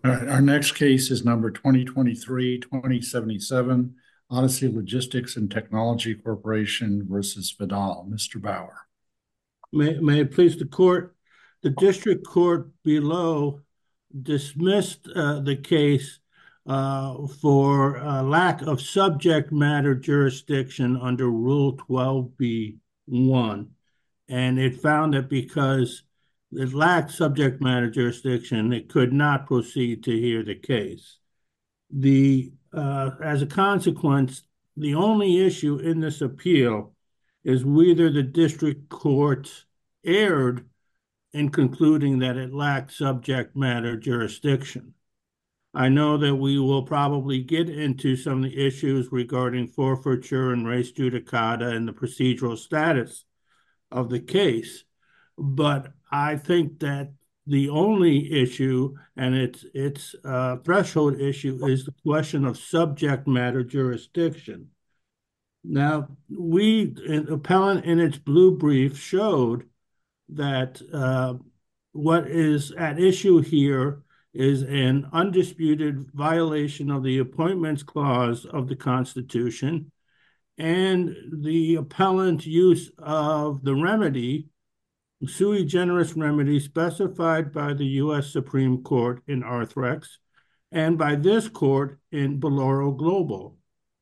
All right, our next case is number 2023-2077, Odyssey Logistics and Technology Corporation versus Vidal. Mr. Bauer. May it please the court, the district court below dismissed the case for lack of subject matter jurisdiction under Rule 12b-1. And it found that because it lacked subject matter jurisdiction, it could not proceed to hear the case. As a consequence, the only issue in this appeal is whether the district court erred in concluding that it lacked subject matter jurisdiction. I know that we will probably get into some of the issues regarding forfeiture and res judicata and the procedural status of the case, but I think that the only issue and its threshold issue is the question of subject matter jurisdiction. Now, an appellant in its blue brief showed that what is at issue here is an undisputed violation of the Appointments Clause of the Constitution and the appellant's use of the remedy, sui generis remedy specified by the U.S. Supreme Court in Arthrex and by this court in Boloro Global.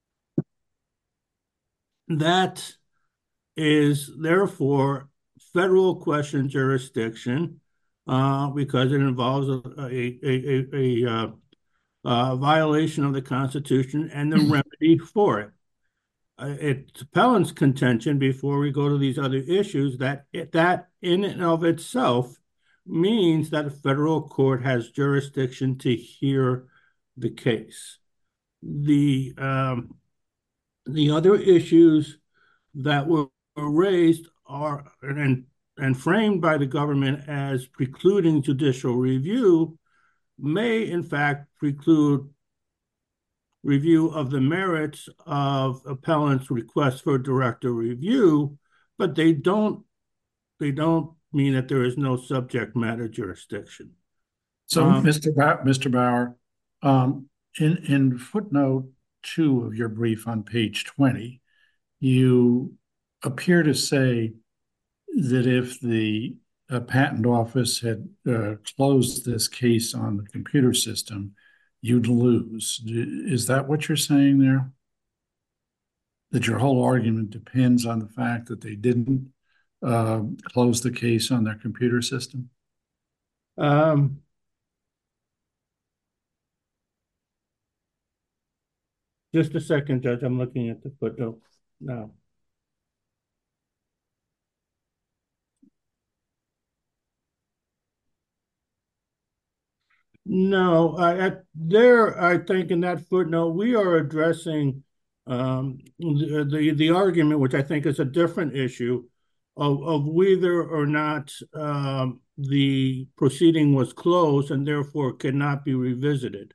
That is therefore federal question jurisdiction because it involves a violation of the Constitution and the remedy for it. It's appellant's contention before we go to these other issues that in and of itself means that a federal court has jurisdiction to hear the case. The other issues that were raised are and framed by the government as precluding judicial review may in fact preclude review of the merits of appellant's request for director review, but they don't mean that there is no subject matter jurisdiction. So, Mr. Bauer, in footnote 2 of your brief on page 20, you appear to say that if the patent office had closed this case on the computer system, you'd lose. Is that what you're saying there? That your whole argument depends on the fact that they didn't close the case on their computer system? Um, just a second, Judge. I'm looking at the footnote now. No, I think in that footnote, we are addressing the argument, which I think is a different issue, of whether or not the proceeding was closed and therefore cannot be revisited.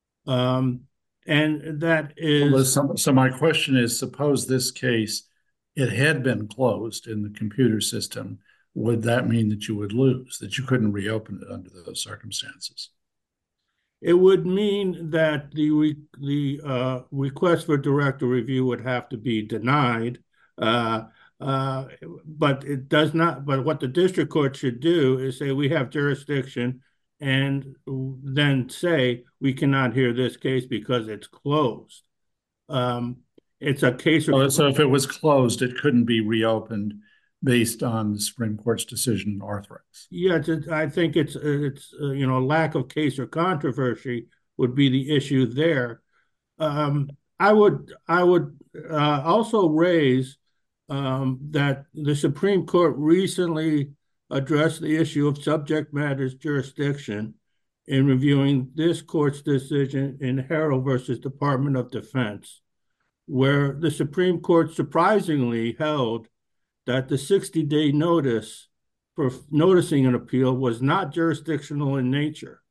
And that is... So my question is, suppose this case, it had been closed in the computer system, would that mean that you would lose, that you couldn't reopen it under those circumstances? It would mean that the request for director review would have to be denied, but it does not. But what the district court should do is say we have jurisdiction, and then say we cannot hear this case because it's closed. It's a case. So if it was closed, it couldn't be reopened based on the Supreme Court's decision in Arthrex. Yeah, I think it's lack of case or controversy would be the issue there. I would also raise that the Supreme Court recently addressed the issue of subject matters jurisdiction in reviewing this court's decision in Harrell versus Department of Defense, where the Supreme Court surprisingly held that the 60-day notice for noticing an appeal was not jurisdictional in nature.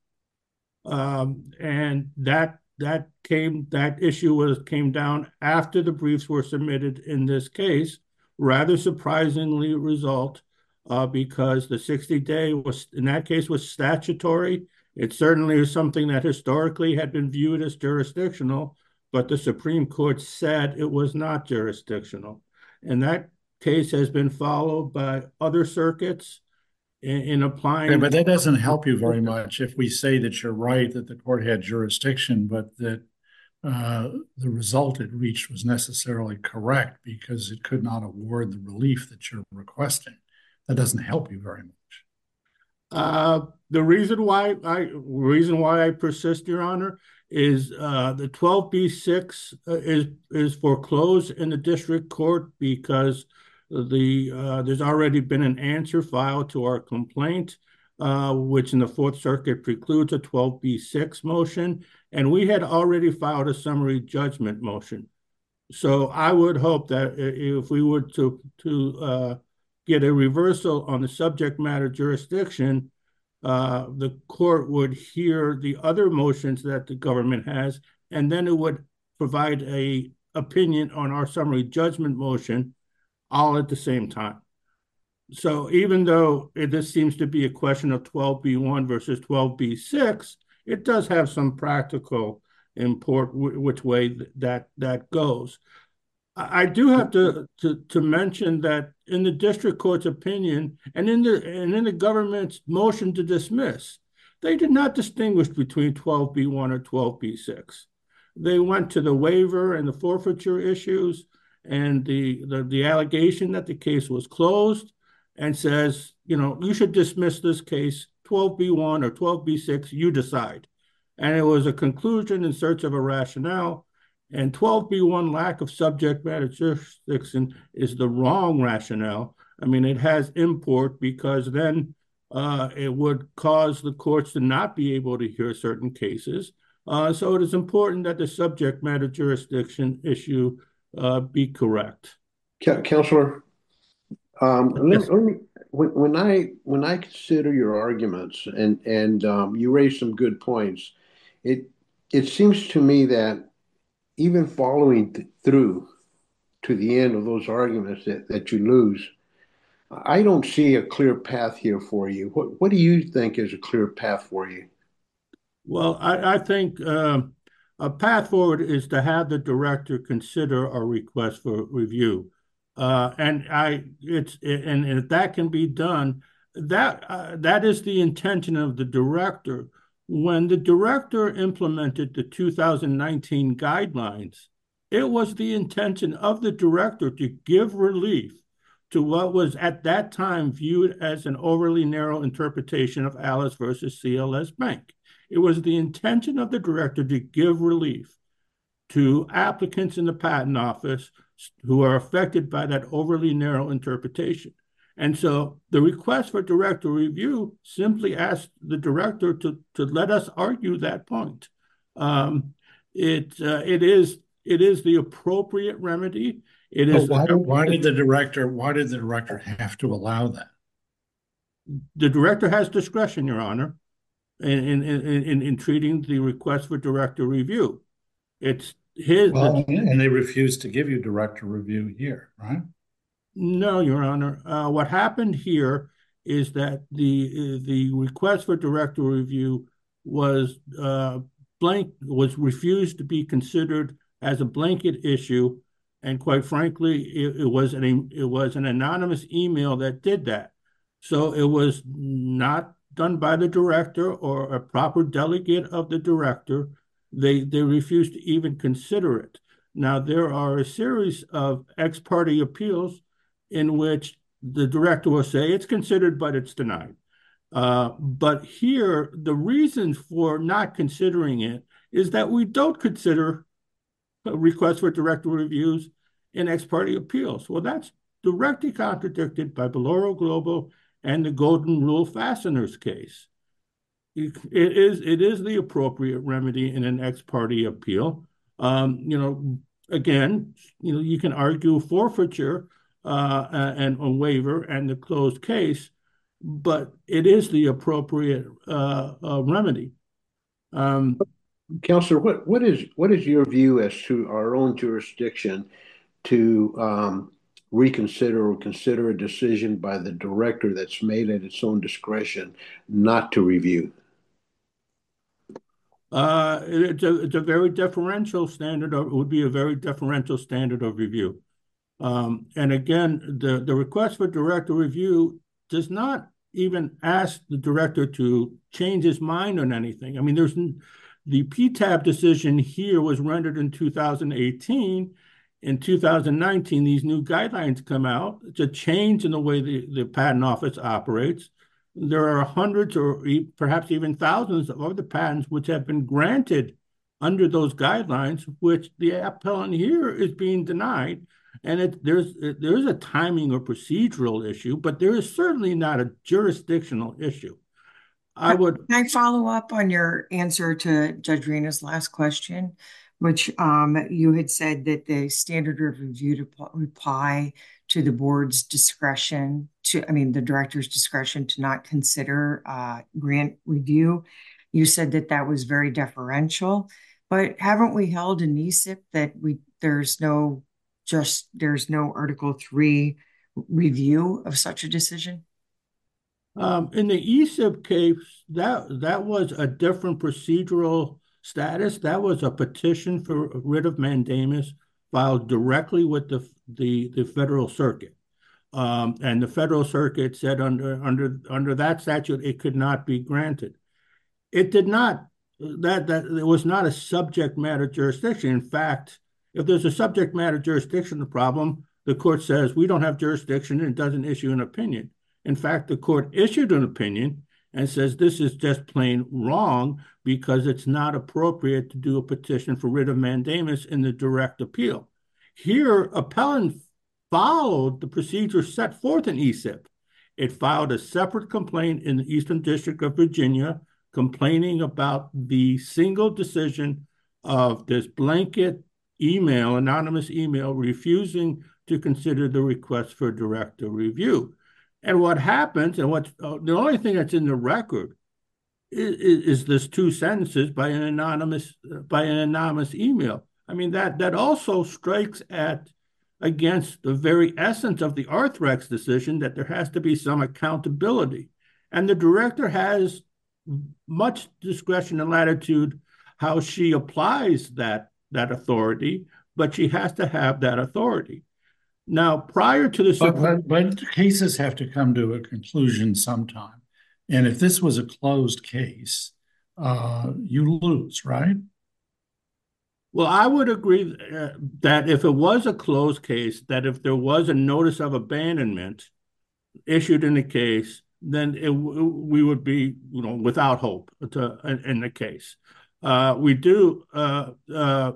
And that issue came down after the briefs were submitted in this case, rather surprisingly because the 60-day was, in that case, was statutory It certainly is something that historically had been viewed as jurisdictional, but the Supreme Court said it was not jurisdictional. And that case has been followed by other circuits in Yeah, applying. but that doesn't help you very much if we say that you're right, that the court had jurisdiction, but that the result it reached was necessarily correct because it could not award the relief that you're requesting. That doesn't help you very much. The reason why I persist, Your Honor, is the 12b-6 is foreclosed in the district court because there's already been an answer filed to our complaint, which in the Fourth Circuit precludes a 12b-6 motion, and we had already filed a summary judgment motion. So I would hope that if we were to get a reversal on the subject matter jurisdiction, the court would hear the other motions that the government has, and then it would provide a opinion on our summary judgment motion all at the same time. So even though this seems to be a question of 12b-1 versus 12b-6, it does have some practical import which way that goes. I do have to mention that in the district court's opinion and in the government's motion to dismiss, they did not distinguish between 12b-1 or 12b-6. They went to the waiver and the forfeiture issues and the allegation that the case was closed and says, you should dismiss this case 12b-1 or 12b-6, you decide. And it was a conclusion in search of a rationale. And 12b-1 lack of subject matter jurisdiction is the wrong rationale. I mean, it has import because then it would cause the courts to not be able to hear certain cases. So it is important that the subject matter jurisdiction issue be correct. Counselor, Yes. when I consider your arguments and you raise some good points, it seems to me that even following through to the end of those arguments that you lose, I don't see a clear path here for you. What do you think is a clear path for you? Well, I think a path forward is to have the director consider a request for review, and if that can be done, that is the intention of the director. When the director implemented the 2019 guidelines, it was the intention of the director to give relief to what was at that time viewed as an overly narrow interpretation of Alice versus CLS Bank. It was the intention of the director to give relief to applicants in the patent office who are affected by that overly narrow interpretation. And so the request for director review simply asked the director to let us argue that point. It is the appropriate remedy. It is why did the director have to allow that? The director has discretion, Your Honor, in treating the request for director review. It's his. And they refused to give you director review here, right? No, Your Honor. What happened here is that the request for director review was refused to be considered as a blanket issue, and quite frankly, it was an anonymous email that did that. So it was not done by the director or a proper delegate of the director. They refused to even consider it. Now, there are a series of ex parte appeals in which the director will say it's considered, but it's denied. But here, the reason for not considering it is that we don't consider requests for director reviews in ex parte appeals. Well, that's directly contradicted by Valoro Global and the Golden Rule Fasteners case. It is the appropriate remedy in an ex parte appeal. Again, you can argue forfeiture and a waiver and the closed case, but it is the appropriate remedy. Counselor, what is your view as to our own jurisdiction to reconsider or consider a decision by the director that's made at its own discretion not to review? It's a very deferential standard, or it would be a very deferential standard of review. And again, the request for director review does not even ask the director to change his mind on anything. I mean, the PTAB decision here was rendered in 2018. In 2019, these new guidelines come out. It's a change in the way the Patent Office operates. There are hundreds or perhaps even thousands of other patents which have been granted under those guidelines, which the appellant here is being denied. And there is a timing or procedural issue, but there is certainly not a jurisdictional issue. Can I follow up on your answer to Judge Rena's last question, which you had said that the standard of review to apply to the board's discretion the director's discretion to not consider grant review. You said that that was very deferential, but haven't we held in ESIP that there's no Article 3 review of such a decision? In the ESIP case, that was a different procedural status. That was a petition for writ of mandamus filed directly with the Federal Circuit. And the Federal Circuit said under that statute, it could not be granted. It did not, that it was not a subject matter jurisdiction. In fact, if there's a subject matter jurisdiction problem, the court says we don't have jurisdiction and it doesn't issue an opinion. In fact, the court issued an opinion and says this is just plain wrong because it's not appropriate to do a petition for writ of mandamus in the direct appeal. Here, appellant followed the procedure set forth in ESIP. It filed a separate complaint in the Eastern District of Virginia complaining about the single decision of this blanket email, anonymous email, refusing to consider the request for director review. And what happens, and the only thing that's in the record is this 2 sentences by an anonymous email. I mean, that also strikes against the very essence of the Arthrex decision that there has to be some accountability. And the director has much discretion and latitude how she applies that authority, but she has to have that authority. Now, prior to this, but cases have to come to a conclusion sometime. And if this was a closed case, you lose, right? Well, I would agree that if it was a closed case, that if there was a notice of abandonment issued in the case, then we would be, without hope in the case. We do, under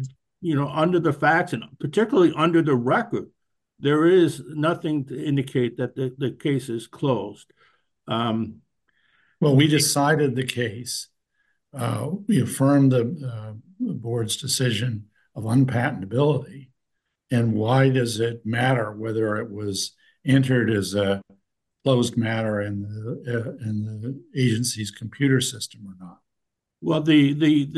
the facts and particularly under the record, there is nothing to indicate that the case is closed. Well, we decided the case. We affirmed the board's decision of unpatentability. And why does it matter whether it was entered as a closed matter in the agency's computer system or not? Well, the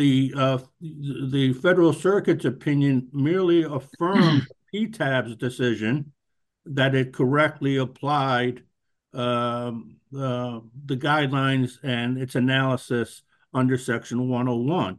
Federal Circuit's opinion merely affirmed PTAB's decision that it correctly applied the guidelines and its analysis under Section 101.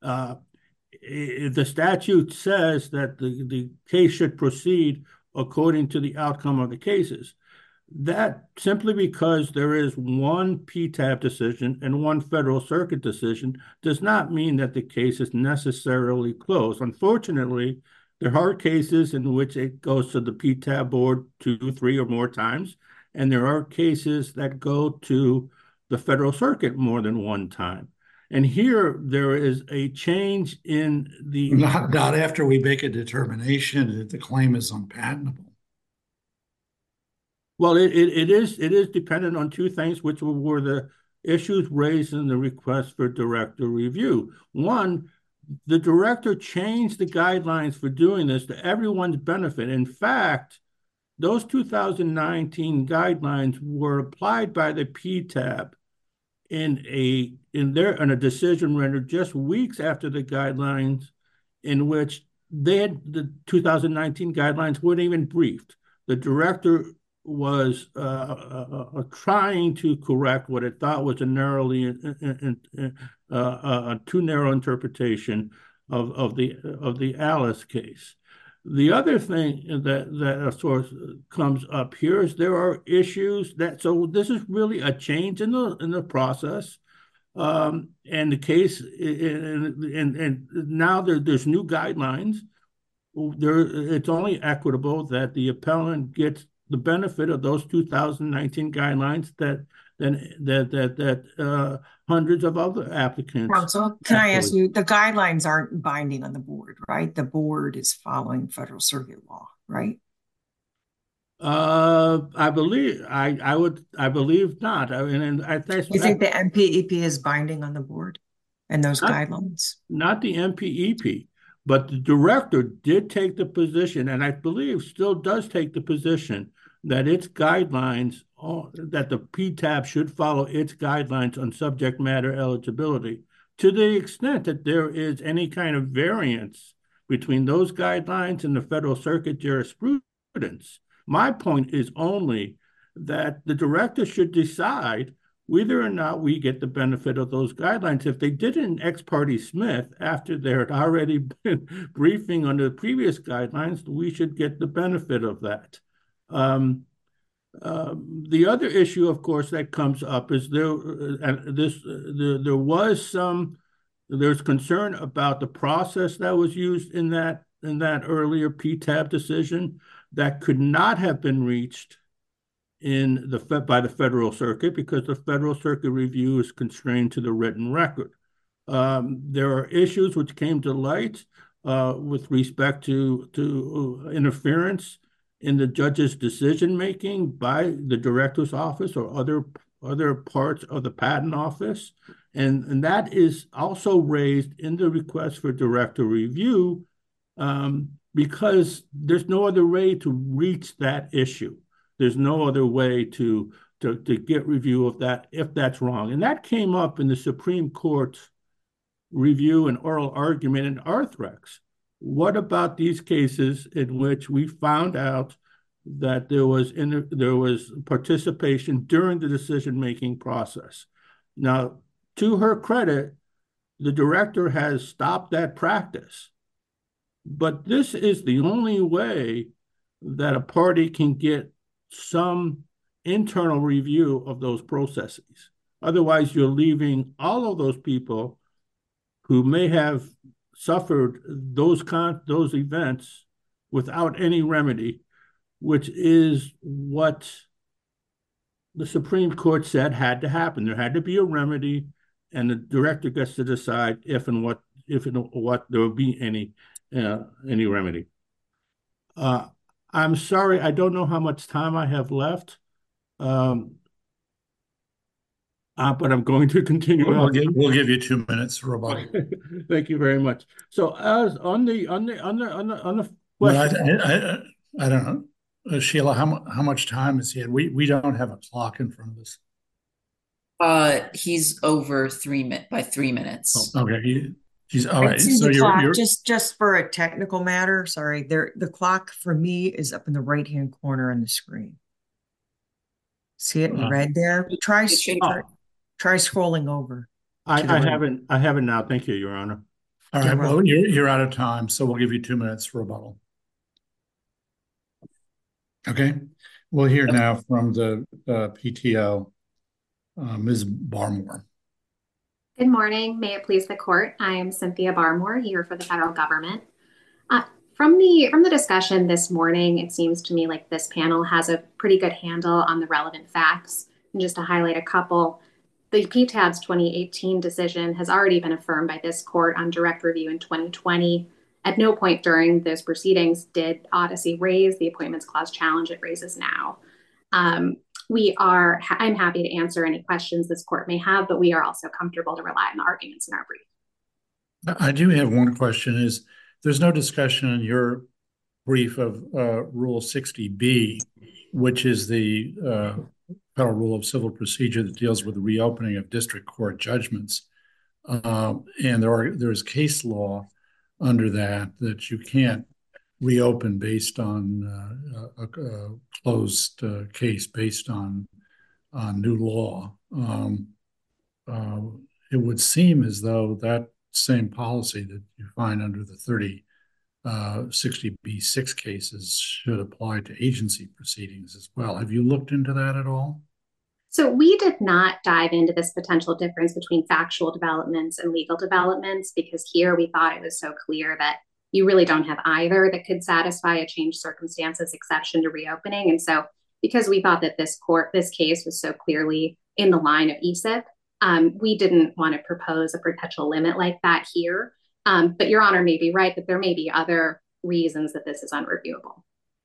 The statute says that the case should proceed according to the outcome of the cases. That simply because there is one PTAB decision and one Federal Circuit decision does not mean that the case is necessarily closed. Unfortunately, there are cases in which it goes to the PTAB board 2, 3, or more times, and there are cases that go to the Federal Circuit more than one time. And here there is a change in the... Not after we make a determination that the claim is unpatentable. Well, it is dependent on 2 things, which were the issues raised in the request for director review. One, the director changed the guidelines for doing this to everyone's benefit. In fact, those 2019 guidelines were applied by the PTAB in a decision rendered just weeks after the guidelines, in which the 2019 guidelines weren't even briefed. The director was trying to correct what it thought was a narrowly a too narrow interpretation of the Alice case. The other thing that of course comes up here is there are issues so this is really a change in the process. And the case, and now there's new guidelines. It's only equitable that the appellant gets the benefit of those 2019 guidelines that hundreds of other applicants. Counsel, can I ask you, the guidelines aren't binding on the board, right? The board is following Federal Circuit law, right? I believe not. You think the MPEP is binding on the board and those guidelines? Not the MPEP, but the director did take the position, and I believe still does take the position that its guidelines, that the PTAB should follow its guidelines on subject matter eligibility. To the extent that there is any kind of variance between those guidelines and the Federal Circuit jurisprudence, my point is only that the director should decide whether or not we get the benefit of those guidelines. If they did it in Ex parte Smith, after there had already been briefing under the previous guidelines, we should get the benefit of that. The other issue, of course, that comes up is there's concern about the process that was used in that earlier PTAB decision that could not have been reached by the Federal Circuit because the Federal Circuit review is constrained to the written record. There are issues which came to light with respect to interference in the judge's decision-making by the director's office or other parts of the patent office. And that is also raised in the request for director review because there's no other way to reach that issue. There's no other way to get review of that if that's wrong. And that came up in the Supreme Court's review and oral argument in Arthrex. What about these cases in which we found out that there was participation during the decision-making process? Now, to her credit, the director has stopped that practice. But this is the only way that a party can get some internal review of those processes. Otherwise, you're leaving all of those people who may have suffered those events without any remedy, which is what the Supreme Court said had to happen. There had to be a remedy, and the director gets to decide if and what there will be any remedy. I'm sorry, I don't know how much time I have left, but I'm going to continue. We'll give you 2 minutes for rebuttal. Thank you very much. So, as on the question, I don't know, Sheila, how much time is he had? We don't have a clock in front of us. He's over 3 minutes. Oh, okay. He's all right. So you're just for a technical matter. Sorry, the clock for me is up in the right-hand corner on the screen. See it in red there? Try scrolling over. I haven't now. Thank you, Your Honor. All right. Well, you're out of time, so we'll give you 2 minutes for rebuttal. Okay. We'll hear now from the PTO, Ms. Barmore. Good morning. May it please the court. I am Cynthia Barmore here for the federal government. From the discussion this morning, it seems to me like this panel has a pretty good handle on the relevant facts. And just to highlight a couple, the PTAB's 2018 decision has already been affirmed by this court on direct review in 2020. At no point during those proceedings did Odyssey raise the Appointments Clause challenge it raises now. I'm happy to answer any questions this court may have, but we are also comfortable to rely on the arguments in our brief. I do have one question. There's no discussion in your brief of Rule 60B, which is the Federal Rule of Civil Procedure that deals with the reopening of district court judgments. And there's case law under that you can't reopen based on a closed case based on new law. it would seem as though that same policy that you find under the 60B6 cases should apply to agency proceedings as well. Have you looked into that at all? So we did not dive into this potential difference between factual developments and legal developments because here we thought it was so clear that you really don't have either that could satisfy a changed circumstances exception to reopening. And so because we thought that this case was so clearly in the line of ESIP, we didn't want to propose a potential limit like that here. But Your Honor may be right that there may be other reasons that this is unreviewable.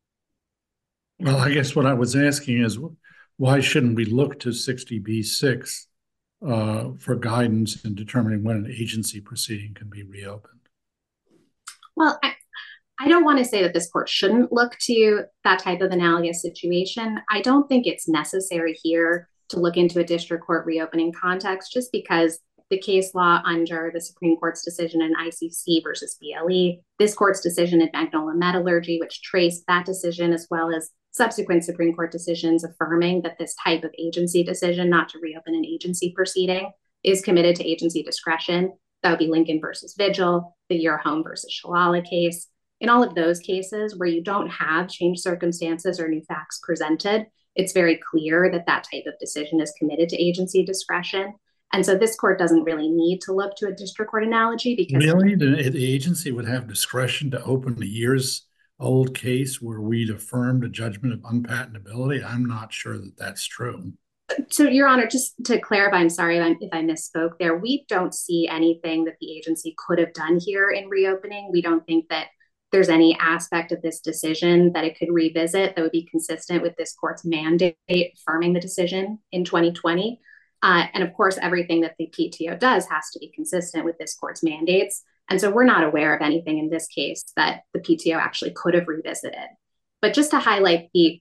Well, I guess what I was asking is, why shouldn't we look to 60B6 for guidance in determining when an agency proceeding can be reopened? Well, I don't want to say that this court shouldn't look to that type of analogous situation. I don't think it's necessary here to look into a district court reopening context just because the case law under the Supreme Court's decision in ICC versus BLE, this court's decision in Magnolia Metallurgy, which traced that decision, as well as subsequent Supreme Court decisions affirming that this type of agency decision not to reopen an agency proceeding is committed to agency discretion. That would be Lincoln versus Vigil, the Yearhome versus Shalala case. In all of those cases where you don't have changed circumstances or new facts presented, it's very clear that that type of decision is committed to agency discretion. And so this court doesn't really need to look to a district court analogy because— Really? The agency would have discretion to open a years-old case where we'd affirmed a judgment of unpatentability? I'm not sure that that's true. So, Your Honor, just to clarify, I'm sorry if I misspoke there. We don't see anything that the agency could have done here in reopening. We don't think that there's any aspect of this decision that it could revisit that would be consistent with this court's mandate affirming the decision in 2020. And of course, everything that the PTO does has to be consistent with this court's mandates. And so we're not aware of anything in this case that the PTO actually could have revisited. But just to highlight the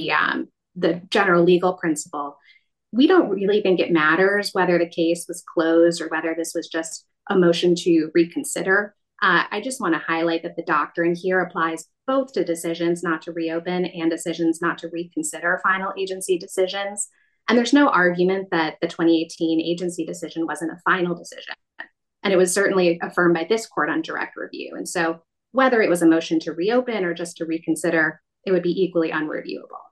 general legal principle, we don't really think it matters whether the case was closed or whether this was just a motion to reconsider. I just want to highlight that the doctrine here applies both to decisions not to reopen and decisions not to reconsider final agency decisions. And there's no argument that the 2018 agency decision wasn't a final decision. And it was certainly affirmed by this court on direct review. And so whether it was a motion to reopen or just to reconsider, it would be equally unreviewable.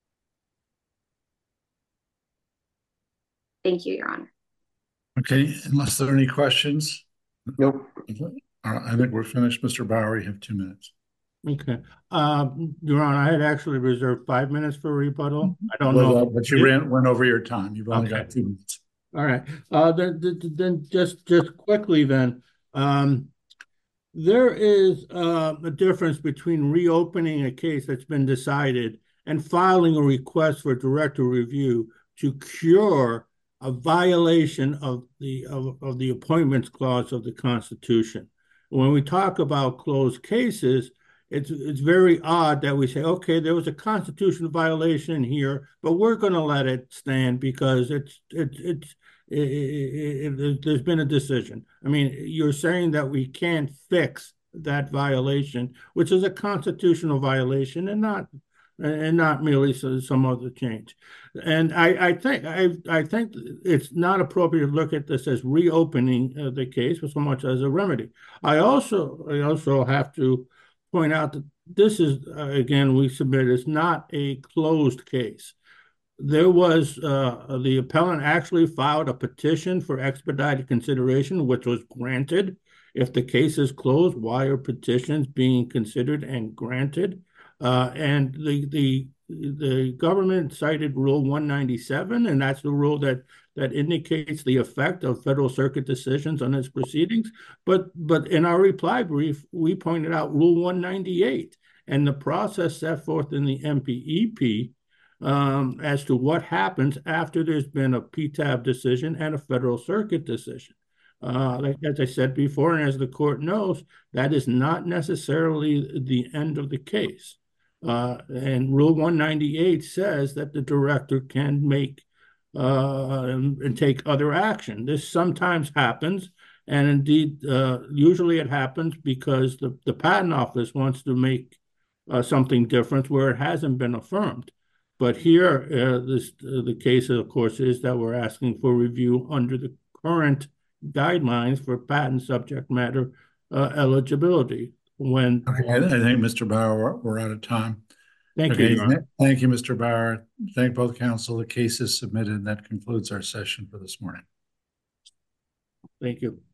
Thank you, Your Honor. Okay, unless there are any questions. Nope. All right, I think we're finished. Mr. Bauer, you have 2 minutes. Okay. Your Honor, I had actually reserved 5 minutes for rebuttal. I don't know. But you went over your time. You've only got 2 minutes. All right. Then just quickly then, there is a difference between reopening a case that's been decided and filing a request for director review to cure a violation of the appointments clause of the Constitution. When we talk about closed cases, it's very odd that we say, okay, there was a constitutional violation here, but we're going to let it stand because there's been a decision. I mean, you're saying that we can't fix that violation, which is a constitutional violation, and not merely some other change. And I think it's not appropriate to look at this as reopening the case so much as a remedy. I also have to point out that this is, again, we submit is not a closed case. There was, the appellant actually filed a petition for expedited consideration, which was granted. If the case is closed, why are petitions being considered and granted? And the government cited Rule 197, and that's the rule that indicates the effect of Federal Circuit decisions on its proceedings. But in our reply brief, we pointed out Rule 198 and the process set forth in the MPEP as to what happens after there's been a PTAB decision and a Federal Circuit decision. As I said before, and as the court knows, that is not necessarily the end of the case. And Rule 198 says that the director can make and take other action. This sometimes happens, and indeed, usually it happens because the Patent Office wants to make something different where it hasn't been affirmed. But here, the case, of course, is that we're asking for review under the current guidelines for patent subject matter eligibility. When Okay, I think, Mr. Bauer, we're out of time. Thank Okay, you, Your Honor. thank you, Mr. Bauer. Thank both counsel. The case is submitted, and that concludes our session for this morning. Thank you.